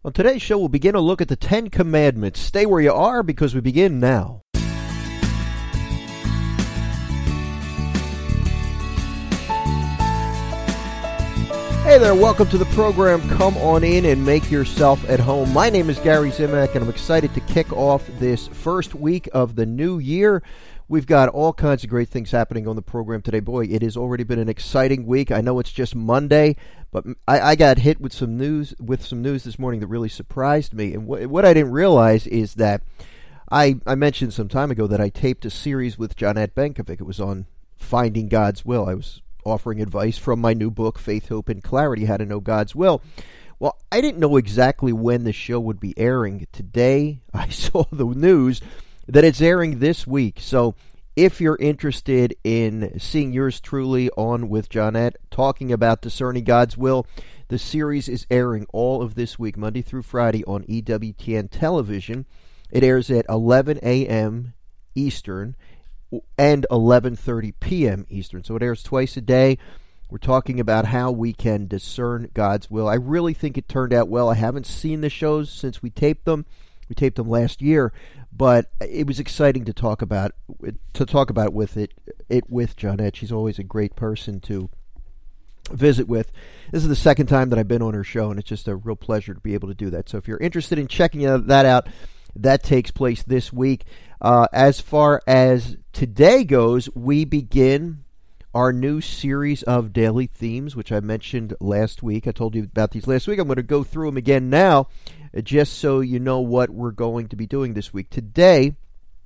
On today's show, we'll begin a look at the Ten Commandments. Stay where you are because we begin now. Hey there, welcome to the program. Come on in and make yourself at home. My name is Gary Zimak, and I'm excited to kick off this first week of the new year. We've got all kinds of great things happening on the program today. Boy, it has already been an exciting week. I know it's just Monday, but I got hit with some news this morning that really surprised me. And what I didn't realize is that I mentioned some time ago that I taped a series with Jonette Benkovic. It was on Finding God's Will. I was offering advice from my new book, Faith, Hope, and Clarity, How to Know God's Will. Well, I didn't know exactly when the show would be airing. Today, I saw the news that it's airing this week. So if you're interested in seeing yours truly on with Jonette, talking about discerning God's will, the series is airing all of this week, Monday through Friday, on EWTN television. It airs at 11 a.m. Eastern and 11:30 p.m. Eastern. So it airs twice a day. We're talking about how we can discern God's will. I really think it turned out well. I haven't seen the shows since we taped them. We taped them last year, but it was exciting to talk about it with Jonette. She's always a great person to visit with. This is the second time that I've been on her show, and it's just a real pleasure to be able to do that. So if you're interested in checking that out, that takes place this week. As far as today goes, we begin our new series of daily themes, which I mentioned last week. I told you about these last week. I'm going to go through them again now, just so you know what we're going to be doing this week. Today,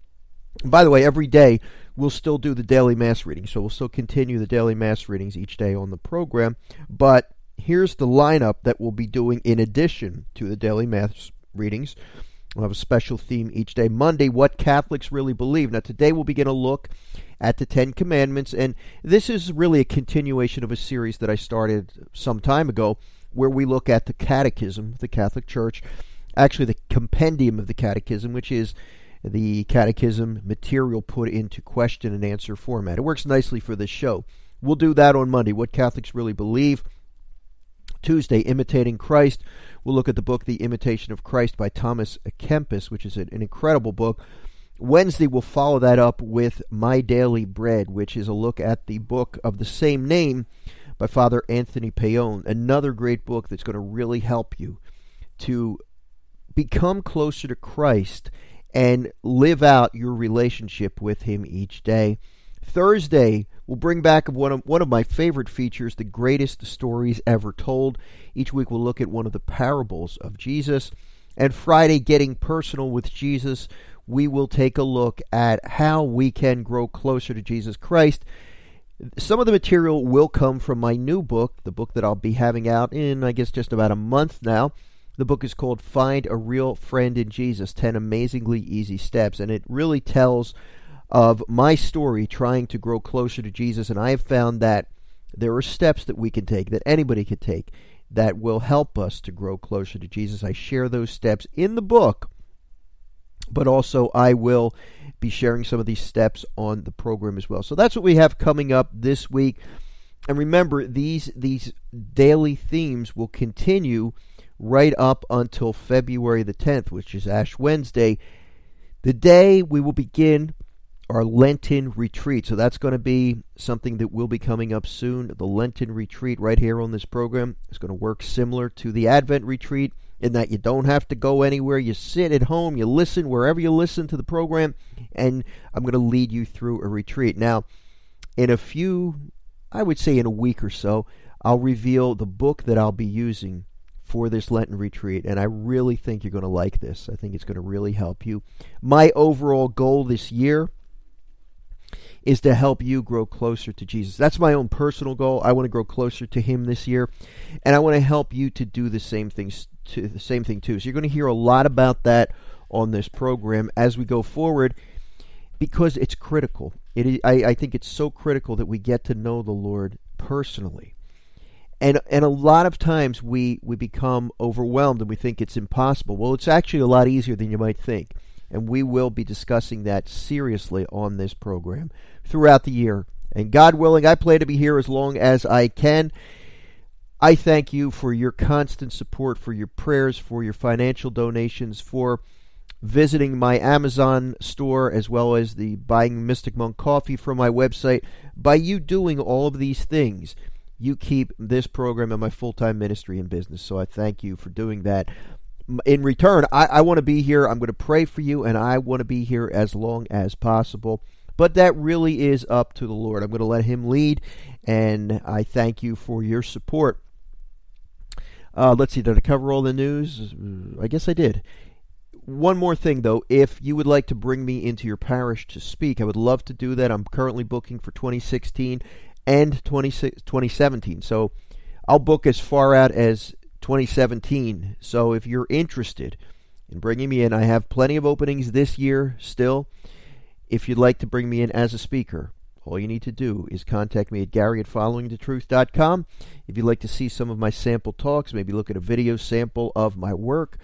by the way, every day we'll still do the daily mass reading, so we'll still continue the daily mass readings each day on the program. But here's the lineup that we'll be doing in addition to the daily mass readings. We'll have a special theme each day. Monday, what Catholics really believe. Now, today we'll begin a look at the Ten Commandments, and this is really a continuation of a series that I started some time ago, where we look at the Catechism of the Catholic Church, actually the compendium of the Catechism, which is the Catechism material put into question and answer format. It works nicely for this show. We'll do that on Monday, what Catholics really believe. Tuesday, Imitating Christ. We'll look at the book, The Imitation of Christ by Thomas A. Kempis, which is an incredible book. Wednesday, we'll follow that up with My Daily Bread, which is a look at the book of the same name by Father Anthony Payon. Another great book that's going to really help you to become closer to Christ and live out your relationship with Him each day. Thursday, we'll bring back one of my favorite features, the greatest stories ever told. Each week we'll look at one of the parables of Jesus. And Friday, Getting Personal with Jesus, we will take a look at how we can grow closer to Jesus Christ. Some of the material will come from my new book, the book that I'll be having out in, I guess, just about a month now. The book is called Find a Real Friend in Jesus, 10 Amazingly Easy Steps, and it really tells of my story trying to grow closer to Jesus, and I have found that there are steps that we can take, that anybody can take, that will help us to grow closer to Jesus. I share those steps in the book, but also I will be sharing some of these steps on the program as well. So that's what we have coming up this week. And remember, these daily themes will continue right up until February the 10th, which is Ash Wednesday, the day we will begin our Lenten retreat. So that's going to be something that will be coming up soon. The Lenten retreat right here on this program is going to work similar to the Advent retreat in that you don't have to go anywhere. You sit at home, you listen wherever you listen to the program, and I'm going to lead you through a retreat. Now, in a week or so, I'll reveal the book that I'll be using for this Lenten retreat, and I really think you're going to like this. I think it's going to really help you. My overall goal this year is to help you grow closer to Jesus. That's my own personal goal. I want to grow closer to Him this year, and I want to help you to do the same thing too. So you're going to hear a lot about that on this program as we go forward, because it's critical. I think it's so critical that we get to know the Lord personally. And a lot of times we become overwhelmed and we think it's impossible. Well, it's actually a lot easier than you might think. And we will be discussing that seriously on this program throughout the year. And God willing, I plan to be here as long as I can. I thank you for your constant support, for your prayers, for your financial donations, for visiting my Amazon store, as well as the buying Mystic Monk coffee from my website. By you doing all of these things, you keep this program and my full-time ministry in business. So I thank you for doing that. In return, I want to be here. I'm going to pray for you, and I want to be here as long as possible. But that really is up to the Lord. I'm going to let Him lead, and I thank you for your support. Let's see, did I cover all the news? I guess I did. One more thing, though. If you would like to bring me into your parish to speak, I would love to do that. I'm currently booking for 2016 and 2017. So I'll book as far out as 2017. So if you're interested in bringing me in, I have plenty of openings this year still. If you'd like to bring me in as a speaker, all you need to do is contact me at Gary@followingthetruth.com. If you'd like to see some of my sample talks, maybe look at a video sample of my work,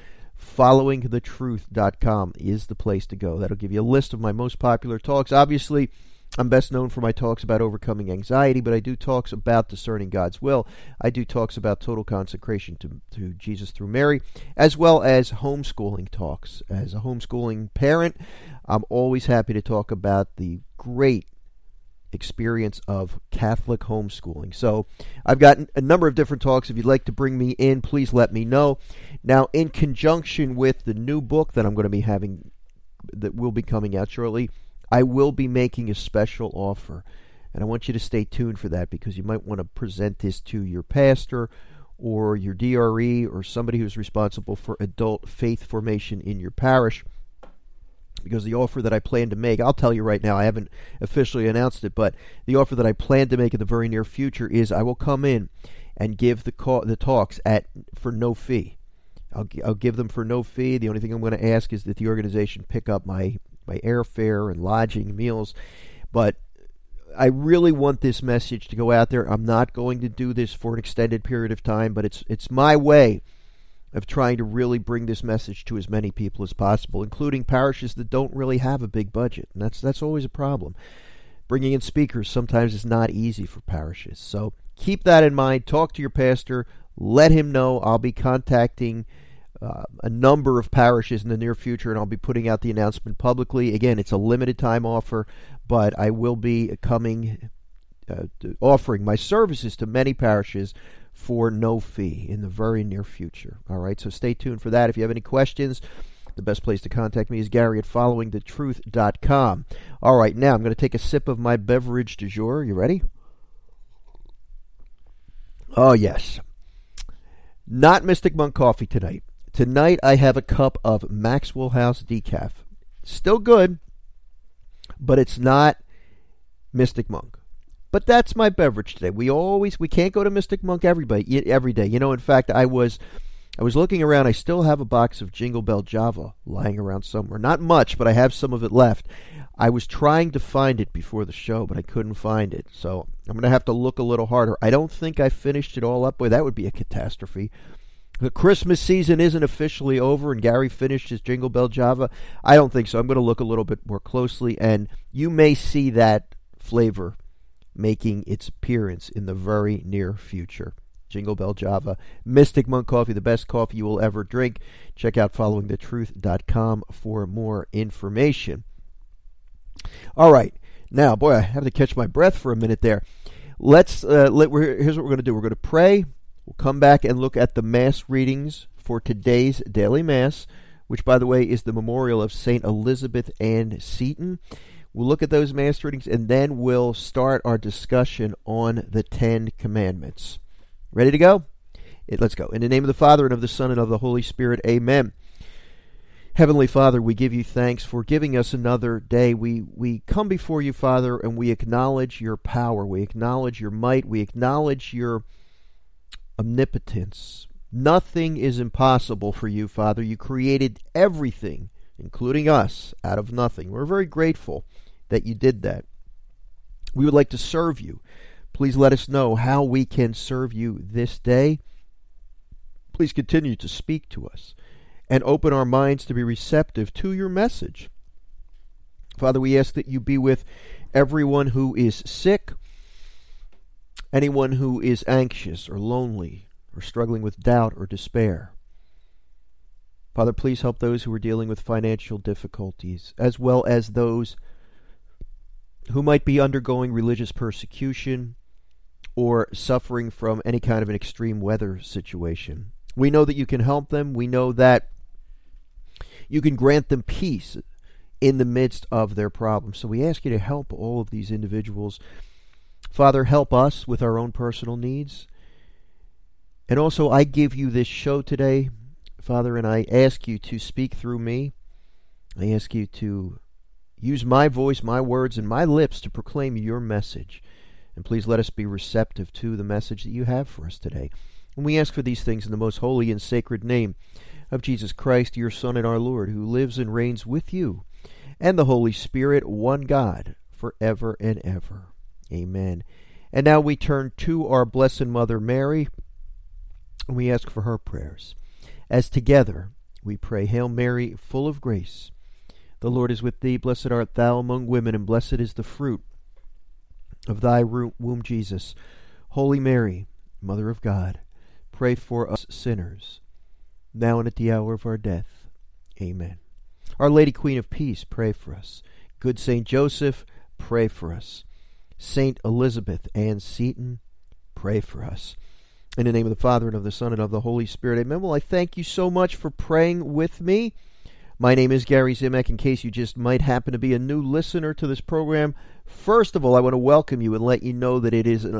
followingthetruth.com is the place to go. That'll give you a list of my most popular talks. Obviously, I'm best known for my talks about overcoming anxiety, but I do talks about discerning God's will. I do talks about total consecration to Jesus through Mary, as well as homeschooling talks. As a homeschooling parent, I'm always happy to talk about the great experience of Catholic homeschooling. So I've got a number of different talks. If you'd like to bring me in, please let me know. Now, in conjunction with the new book that I'm going to be having, that will be coming out shortly, I will be making a special offer. And I want you to stay tuned for that, because you might want to present this to your pastor or your DRE or somebody who's responsible for adult faith formation in your parish. Because the offer that I plan to make, I'll tell you right now, I haven't officially announced it, but the offer that I plan to make in the very near future is I will come in and give the talks for no fee. I'll give them for no fee. The only thing I'm going to ask is that the organization pick up my airfare and lodging, meals. But I really want this message to go out there. I'm not going to do this for an extended period of time, but it's my way of trying to really bring this message to as many people as possible, including parishes that don't really have a big budget. And that's always a problem. Bringing in speakers sometimes is not easy for parishes. So keep that in mind. Talk to your pastor. Let him know. I'll be contacting a number of parishes in the near future, and I'll be putting out the announcement publicly. Again, it's a limited time offer, but I will be offering my services to many parishes for no fee in the very near future. All right, so stay tuned for that. If you have any questions, the best place to contact me is Gary@followingthetruth.com. All right, now I'm going to take a sip of my beverage du jour. You ready? Oh, yes. Not Mystic Monk coffee tonight. Tonight I have a cup of Maxwell House decaf. Still good, but it's not Mystic Monk. But that's my beverage today. We can't go to Mystic Monk every day. You know, in fact, I was looking around. I still have a box of Jingle Bell Java lying around somewhere. Not much, but I have some of it left. I was trying to find it before the show, but I couldn't find it. So I'm going to have to look a little harder. I don't think I finished it all up. Boy, that would be a catastrophe. The Christmas season isn't officially over, and Gary finished his Jingle Bell Java. I don't think so. I'm going to look a little bit more closely, and you may see that flavor making its appearance in the very near future. Jingle Bell Java, Mystic Monk coffee, the best coffee you will ever drink. Check out followingthetruth.com for more information. All right. Now, boy, I have to catch my breath for a minute there. Here's what we're going to do. We're going to pray. We'll come back and look at the Mass readings for today's daily Mass, which, by the way, is the memorial of St. Elizabeth Ann Seton. We'll look at those Mass readings, and then we'll start our discussion on the Ten Commandments. Ready to go? Let's go. In the name of the Father, and of the Son, and of the Holy Spirit, amen. Heavenly Father, we give you thanks for giving us another day. We come before you, Father, and we acknowledge your power. We acknowledge your might. We acknowledge your omnipotence. Nothing is impossible for you, Father. You created everything, including us, out of nothing. We're very grateful that you did that. We would like to serve you. Please let us know how we can serve you this day. Please continue to speak to us and open our minds to be receptive to your message. Father, we ask that you be with everyone who is sick, anyone who is anxious or lonely or struggling with doubt or despair. Father, please help those who are dealing with financial difficulties, as well as those who might be undergoing religious persecution or suffering from any kind of an extreme weather situation. We know that you can help them. We know that you can grant them peace in the midst of their problems. So we ask you to help all of these individuals. Father, help us with our own personal needs. And also, I give you this show today, Father, and I ask you to speak through me. I ask you to use my voice, my words, and my lips to proclaim your message. And please let us be receptive to the message that you have for us today. And we ask for these things in the most holy and sacred name of Jesus Christ, your Son and our Lord, who lives and reigns with you and the Holy Spirit, one God, forever and ever. Amen. And now we turn to our Blessed Mother Mary, and we ask for her prayers. As together we pray, Hail Mary, full of grace, the Lord is with thee. Blessed art thou among women, and blessed is the fruit of thy womb, Jesus. Holy Mary, Mother of God, pray for us sinners, now and at the hour of our death. Amen. Our Lady Queen of Peace, pray for us. Good Saint Joseph, pray for us. Saint Elizabeth Ann Seton, pray for us. In the name of the Father, and of the Son, and of the Holy Spirit. Amen. Well, I thank you so much for praying with me. My name is Gary Zimak. In case you just might happen to be a new listener to this program, first of all, I want to welcome you and let you know that it is,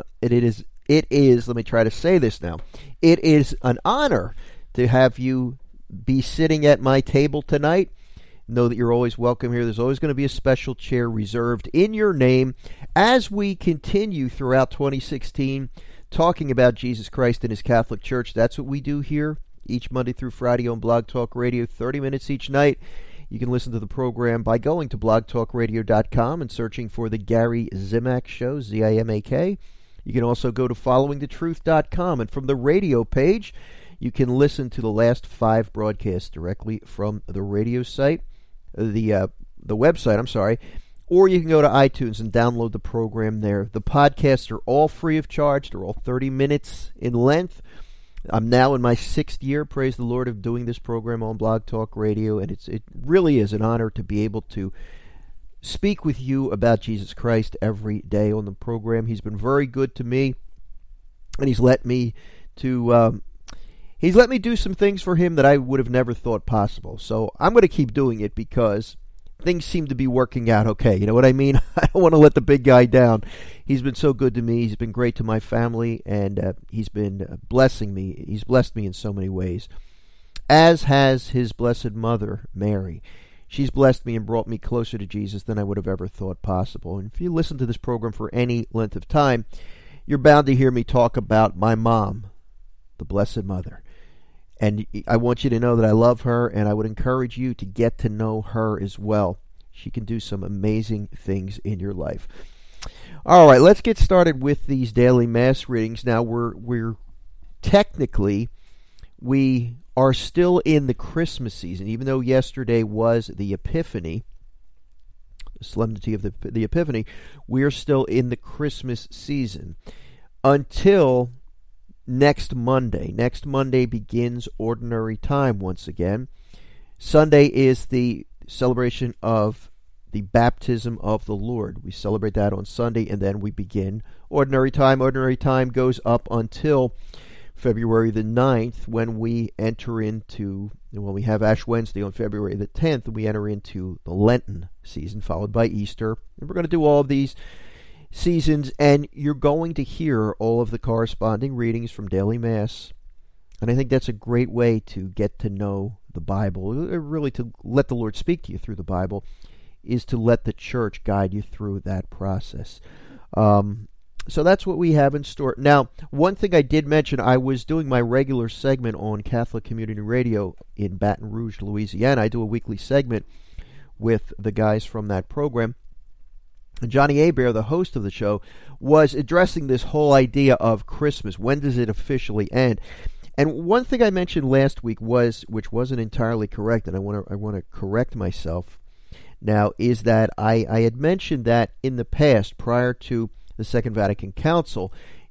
let me try to say this now, it is an honor to have you be sitting at my table tonight. Know that you're always welcome here. There's always going to be a special chair reserved in your name as we continue throughout 2016 talking about Jesus Christ and His Catholic Church. That's what we do here each Monday through Friday on Blog Talk Radio, 30 minutes each night. You can listen to the program by going to blogtalkradio.com and searching for The Gary Zimak Show, Z-I-M-A-K. You can also go to followingthetruth.com, and from the radio page, you can listen to the last 5 broadcasts directly from the radio site, the website, or you can go to iTunes and download the program there. The podcasts are all free of charge. They're all 30 minutes in length. I'm now in my 6th year, praise the Lord, of doing this program on Blog Talk Radio, and it really is an honor to be able to speak with you about Jesus Christ every day on the program. He's been very good to me, and He's let me do some things for Him that I would have never thought possible. So I'm going to keep doing it because things seem to be working out okay. You know what I mean? I don't want to let the big guy down. He's been so good to me. He's been great to my family, and he's been blessing me. He's blessed me in so many ways, as has His Blessed Mother, Mary. She's blessed me and brought me closer to Jesus than I would have ever thought possible. And if you listen to this program for any length of time, you're bound to hear me talk about my mom, the Blessed Mother. And I want you to know that I love her, and I would encourage you to get to know her as well. She can do some amazing things in your life. All right, let's get started with these daily Mass readings. Now, we are still in the Christmas season, even though yesterday was the Epiphany, the solemnity of the Epiphany. We are still in the Christmas season until next Monday. Next Monday begins Ordinary Time once again. Sunday is the celebration of the baptism of the Lord. We celebrate that on Sunday, and then we begin Ordinary Time. Ordinary Time goes up until February the 9th, when we have Ash Wednesday on February the 10th, we enter into the Lenten season, followed by Easter. And we're going to do all of these seasons, and you're going to hear all of the corresponding readings from daily Mass. And I think that's a great way to get to know the Bible, really to let the Lord speak to you through the Bible, is to let the church guide you through that process. So that's what we have in store. Now, one thing I did mention, I was doing my regular segment on Catholic Community Radio in Baton Rouge, Louisiana. I do a weekly segment with the guys from that program. And Johnny Hebert, the host of the show, was addressing this whole idea of Christmas. When does it officially end? And one thing I mentioned last week which wasn't entirely correct, and I want to correct myself now, is that I had mentioned that in the past, prior to the Second Vatican Council,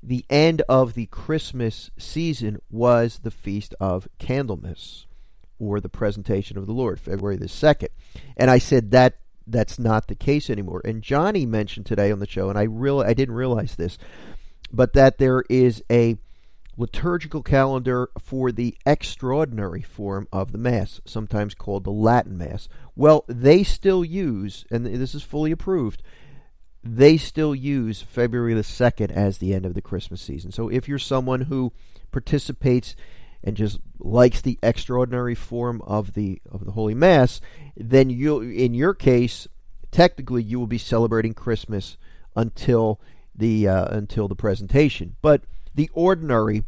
the end of the Christmas season was the Feast of Candlemas, or the Presentation of the Lord, February the 2nd. And I said that's not the case anymore. And Johnny mentioned today on the show, and I didn't realize this, but that there is a liturgical calendar for the extraordinary form of the Mass, sometimes called the Latin Mass. Well, they still use, and this is fully approved, they still use February the 2nd as the end of the Christmas season. So if you're someone who participates and just likes the extraordinary form of the Holy Mass, then in your case, technically you will be celebrating Christmas until the presentation. But the ordinary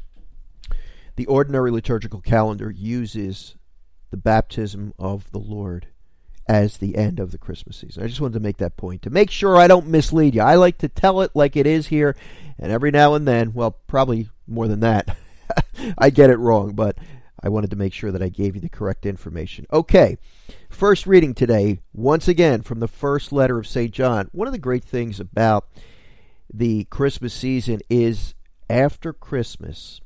liturgical calendar uses the baptism of the Lord as the end of the Christmas season. I just wanted to make that point to make sure I don't mislead you. I like to tell it like it is here, and every now and then, well, probably more than that, I get it wrong, but I wanted to make sure that I gave you the correct information. Okay, first reading today, once again, from the first letter of St. John. One of the great things about the Christmas season is after Christmas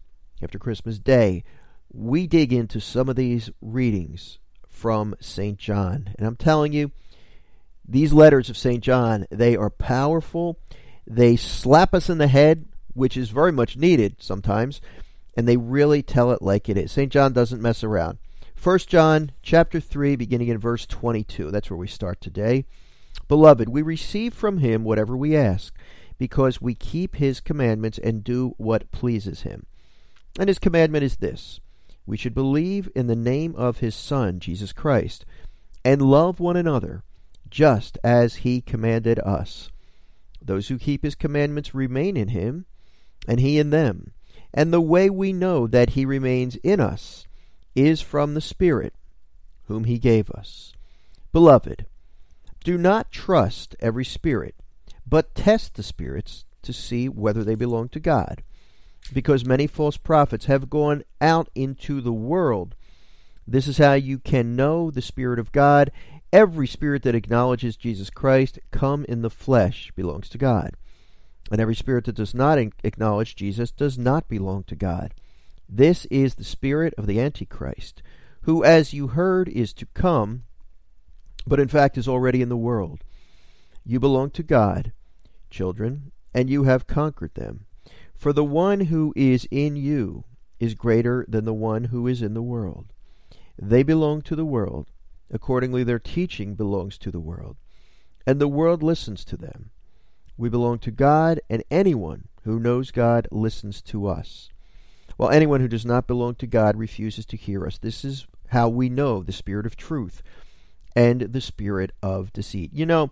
Day, we dig into some of these readings from St. John. And I'm telling you, these letters of St. John, they are powerful. They slap us in the head, which is very much needed sometimes, and they really tell it like it is. St. John doesn't mess around. 1 John chapter 3, beginning in verse 22. That's where we start today. Beloved, we receive from him whatever we ask, because we keep his commandments and do what pleases him. And his commandment is this: we should believe in the name of his Son, Jesus Christ, and love one another, just as he commanded us. Those who keep his commandments remain in him, and he in them. And the way we know that he remains in us is from the Spirit, whom he gave us. Beloved, do not trust every spirit, but test the spirits to see whether they belong to God, because many false prophets have gone out into the world. This is how you can know the Spirit of God. Every spirit that acknowledges Jesus Christ come in the flesh belongs to God, and every spirit that does not acknowledge Jesus does not belong to God. This is the spirit of the Antichrist, who, as you heard, is to come, but in fact is already in the world. You belong to God, children, and you have conquered them. For the one who is in you is greater than the one who is in the world. They belong to the world. Accordingly, their teaching belongs to the world, and the world listens to them. We belong to God, and anyone who knows God listens to us, while anyone who does not belong to God refuses to hear us. This is how we know the spirit of truth and the spirit of deceit. You know,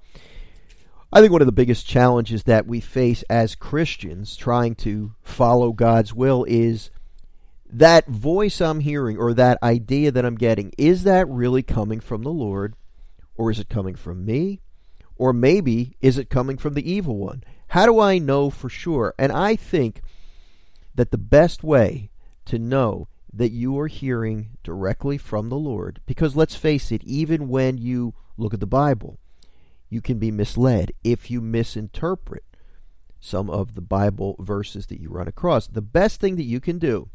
I think one of the biggest challenges that we face as Christians trying to follow God's will is that voice I'm hearing, or that idea that I'm getting. Is that really coming from the Lord, or is it coming from me? Or maybe, is it coming from the evil one? How do I know for sure? And I think that the best way to know that you are hearing directly from the Lord, because let's face it, even when you look at the Bible, you can be misled if you misinterpret some of the Bible verses that you run across. The best thing that you can do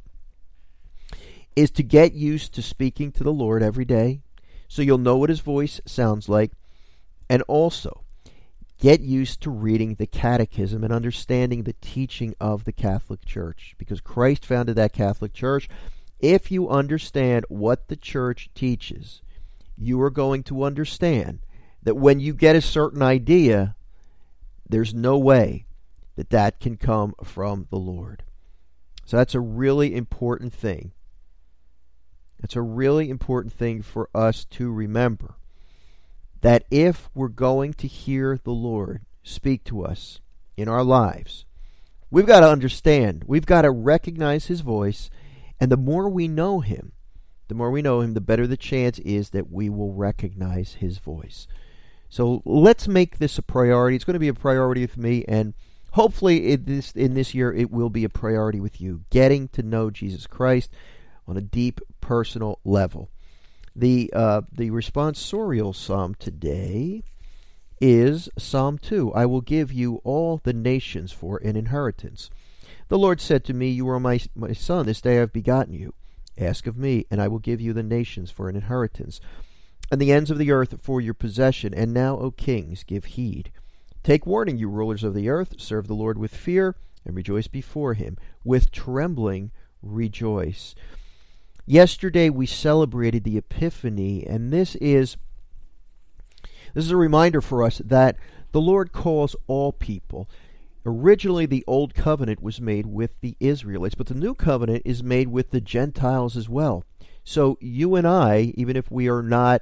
is to get used to speaking to the Lord every day, so you'll know what his voice sounds like, and also get used to reading the Catechism and understanding the teaching of the Catholic Church, because Christ founded that Catholic Church. If you understand what the Church teaches, you are going to understand that when you get a certain idea, there's no way that that can come from the Lord. So that's a really important thing. It's a really important thing for us to remember, that if we're going to hear the Lord speak to us in our lives, we've got to understand, we've got to recognize his voice, and the more we know him, the better the chance is that we will recognize his voice. So let's make this a priority. It's going to be a priority with me, and hopefully in this year it will be a priority with you, getting to know Jesus Christ on a deep personal level. The responsorial psalm today is Psalm 2. I will give you all the nations for an inheritance. The Lord said to me, You are my son, this day I have begotten you. Ask of me, and I will give you the nations for an inheritance, and the ends of the earth for your possession. And now, O kings, give heed. Take warning, you rulers of the earth. Serve the Lord with fear, and rejoice before him. With trembling, rejoice. Yesterday we celebrated the Epiphany, and this is a reminder for us that the Lord calls all people. Originally, the Old Covenant was made with the Israelites, but the New Covenant is made with the Gentiles as well. So you and I, even if we are not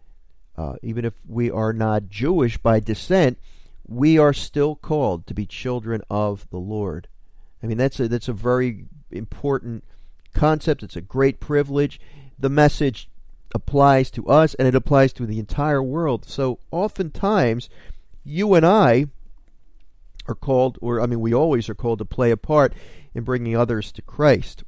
Jewish by descent, we are still called to be children of the Lord. I mean, that's a very important concept. It's a great privilege. The message applies to us, and it applies to the entire world. So oftentimes, you and I are called, we always are called to play a part in bringing others to Christ.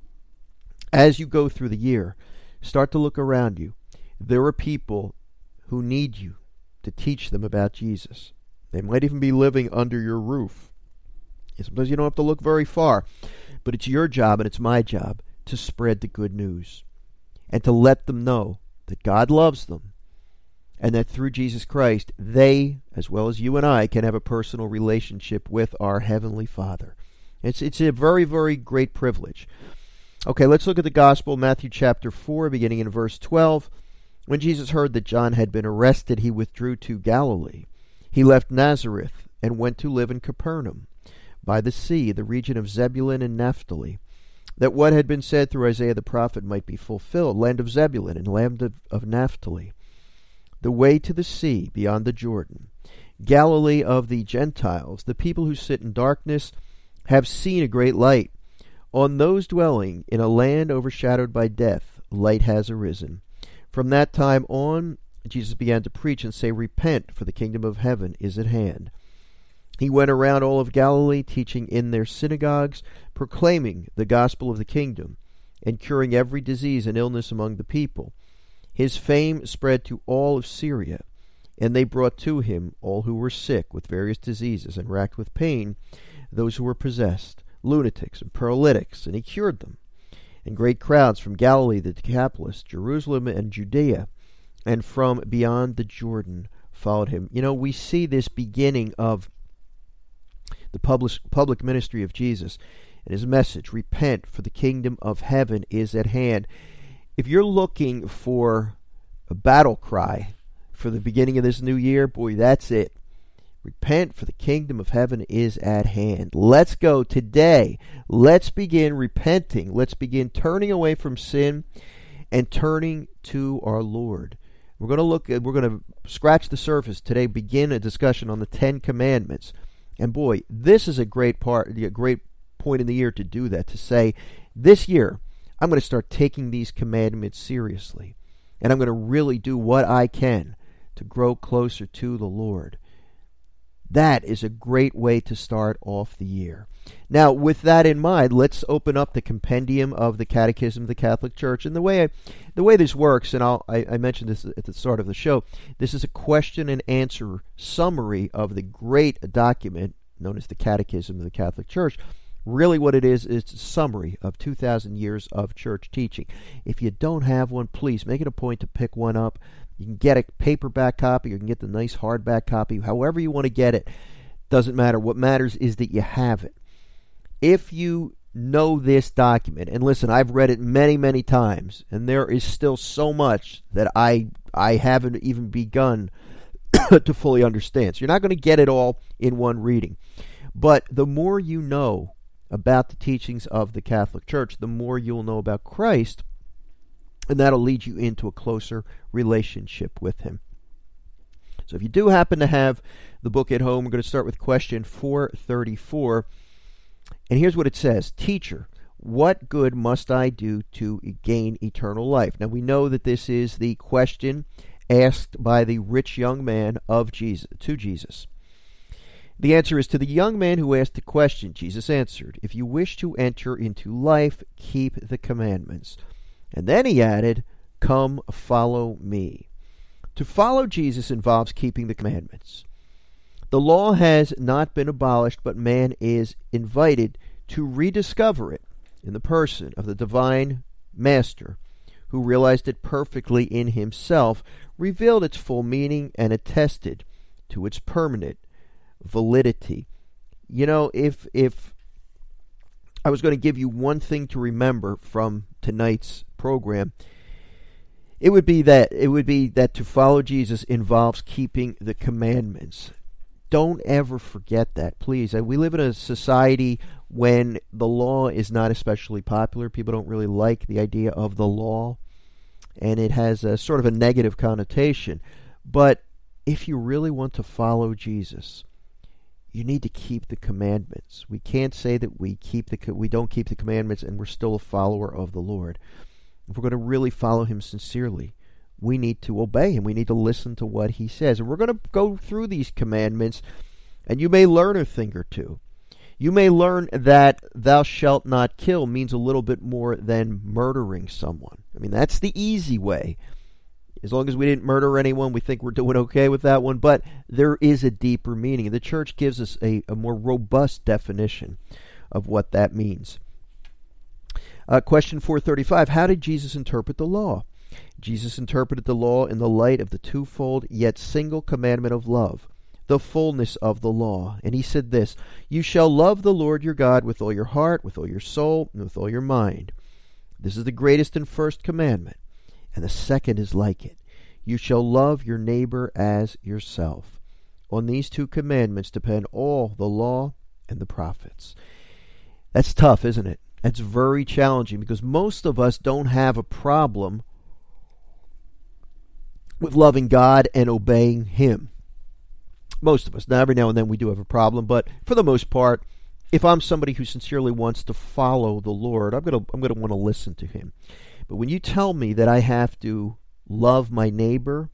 As you go through the year, start to look around you. There are people who need you to teach them about Jesus. They might even be living under your roof. Sometimes you don't have to look very far, but it's your job and it's my job to spread the good news and to let them know that God loves them and that through Jesus Christ, they, as well as you and I, can have a personal relationship with our Heavenly Father. It's a very, very great privilege. Okay, let's look at the Gospel, Matthew chapter 4, beginning in verse 12. When Jesus heard that John had been arrested, he withdrew to Galilee. He left Nazareth and went to live in Capernaum, by the sea, the region of Zebulun and Naphtali, that what had been said through Isaiah the prophet might be fulfilled, land of Zebulun and land of Naphtali, the way to the sea beyond the Jordan, Galilee of the Gentiles. The people who sit in darkness have seen a great light. On those dwelling in a land overshadowed by death, light has arisen. From that time on, Jesus began to preach and say, Repent, for the kingdom of heaven is at hand. He went around all of Galilee, teaching in their synagogues, proclaiming the gospel of the kingdom, and curing every disease and illness among the people. His fame spread to all of Syria, and they brought to him all who were sick with various diseases and racked with pain, those who were possessed, lunatics and paralytics, and he cured them. And great crowds from Galilee, the Decapolis, Jerusalem, and Judea, and from beyond the Jordan followed him. You know, we see this beginning of the public ministry of Jesus and his message, Repent, for the kingdom of heaven is at hand. If you're looking for a battle cry for the beginning of this new year, boy, that's it. Repent, for the kingdom of heaven is at hand. Let's go today. Let's begin repenting. Let's begin turning away from sin and turning to our Lord. We're going to scratch the surface today, begin a discussion on the 10 Commandments. And boy, this is a great point in the year to do that, to say, this year, I'm going to start taking these commandments seriously. And I'm going to really do what I can to grow closer to the Lord. That is a great way to start off the year. Now, with that in mind, let's open up the compendium of the Catechism of the Catholic Church. And the way this works, and I mentioned this at the start of the show, this is a question and answer summary of the great document known as the Catechism of the Catholic Church. Really what it is a summary of 2,000 years of church teaching. If you don't have one, please make it a point to pick one up. You can get a paperback copy, or you can get the nice hardback copy, however you want to get it. Doesn't matter. What matters is that you have it. If you know this document, and listen, I've read it many, many times, and there is still so much that I haven't even begun to fully understand. So you're not going to get it all in one reading. But the more you know about the teachings of the Catholic Church, the more you'll know about Christ, and that'll lead you into a closer relationship with him. So if you do happen to have the book at home, we're going to start with question 434. And here's what it says. Teacher, what good must I do to gain eternal life? Now we know that this is the question asked by the rich young man to Jesus. The answer is, to the young man who asked the question, Jesus answered, If you wish to enter into life, keep the commandments. And then he added, Come, follow me. To follow Jesus involves keeping the commandments. The law has not been abolished, but man is invited to rediscover it in the person of the divine Master, who realized it perfectly in himself, revealed its full meaning, and attested to its permanent validity. You know, if I was going to give you one thing to remember from tonight's program, it would be that to follow Jesus involves keeping the commandments. Don't ever forget that, please. We live in a society when the law is not especially popular. People don't really like the idea of the law, and it has a sort of a negative connotation. But if you really want to follow Jesus, you need to keep the commandments. We can't say that we don't keep the commandments and we're still a follower of the Lord. If we're going to really follow him sincerely, we need to obey him. We need to listen to what he says. And we're going to go through these commandments, and you may learn a thing or two. You may learn that thou shalt not kill means a little bit more than murdering someone. I mean, that's the easy way. As long as we didn't murder anyone, we think we're doing okay with that one. But there is a deeper meaning. The church gives us a more robust definition of what that means. Question 435, how did Jesus interpret the law? Jesus interpreted the law in the light of the twofold yet single commandment of love, the fullness of the law. And he said this, you shall love the Lord your God with all your heart, with all your soul, and with all your mind. This is the greatest and first commandment. And the second is like it. You shall love your neighbor as yourself. On these two commandments depend all the law and the prophets. That's tough, isn't it? That's very challenging because most of us don't have a problem with loving God and obeying him. Most of us. Now, every now and then we do have a problem, but for the most part, if I'm somebody who sincerely wants to follow the Lord, I'm going to want to listen to him. But when you tell me that I have to love my neighbor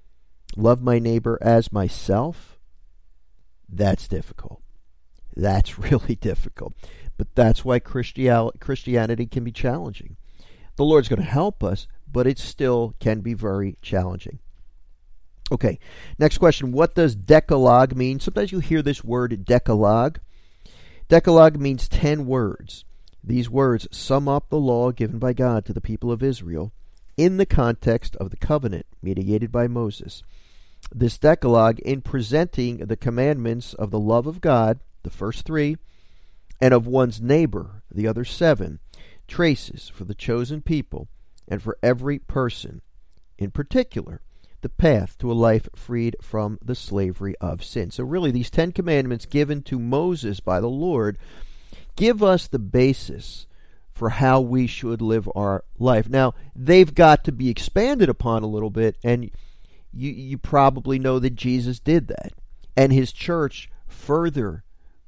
as myself, that's difficult. That's really difficult. But that's why Christianity can be challenging. The Lord's going to help us, but it still can be very challenging. Okay, next question. What does Decalogue mean? Sometimes you hear this word Decalogue. Decalogue means 10 words. These words sum up the law given by God to the people of Israel in the context of the covenant mediated by Moses. This Decalogue, in presenting the commandments of the love of God, the first 3, and of one's neighbor, the other 7, traces for the chosen people and for every person, in particular, the path to a life freed from the slavery of sin. So really, these 10 commandments given to Moses by the Lord give us the basis for how we should live our life. Now, they've got to be expanded upon a little bit, and you probably know that Jesus did that, and his church further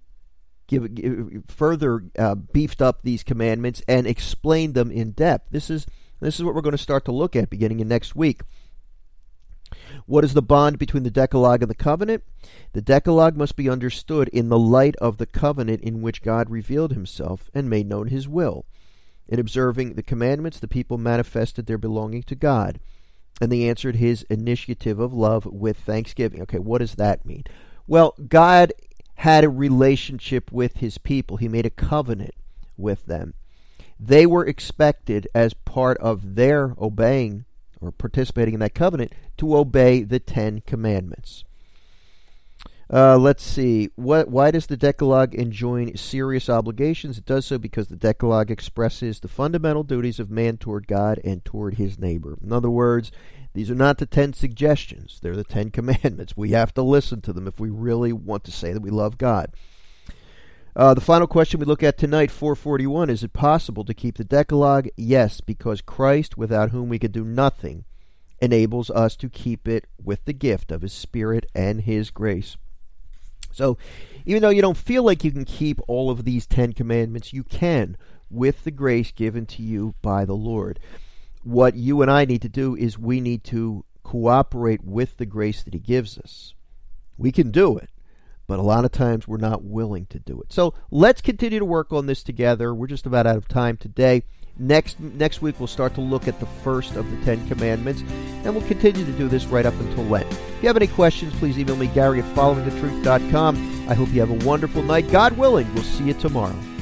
beefed up these commandments and explained them in depth. This is what we're going to start to look at beginning in next week. What is the bond between the Decalogue and the covenant? The Decalogue must be understood in the light of the covenant in which God revealed himself and made known his will. In observing the commandments, the people manifested their belonging to God, and they answered his initiative of love with thanksgiving. Okay, what does that mean? Well, God had a relationship with his people. He made a covenant with them. They were expected, as part of their obeying or participating in that covenant, to obey the 10 commandments. Let's see. Why does the Decalogue enjoin serious obligations? It does so because the Decalogue expresses the fundamental duties of man toward God and toward his neighbor. In other words, these are not the 10 suggestions. They're the 10 commandments. We have to listen to them if we really want to say that we love God. The final question we look at tonight, 441, is it possible to keep the Decalogue? Yes, because Christ, without whom we could do nothing, enables us to keep it with the gift of his Spirit and his grace. So, even though you don't feel like you can keep all of these 10 commandments, you can with the grace given to you by the Lord. What you and I need to do is we need to cooperate with the grace that he gives us. We can do it, but a lot of times we're not willing to do it. So let's continue to work on this together. We're just about out of time today. Next week we'll start to look at the first of the 10 commandments, and we'll continue to do this right up until Lent. If you have any questions, please email me, Gary@followingthetruth.com. I hope you have a wonderful night. God willing, we'll see you tomorrow.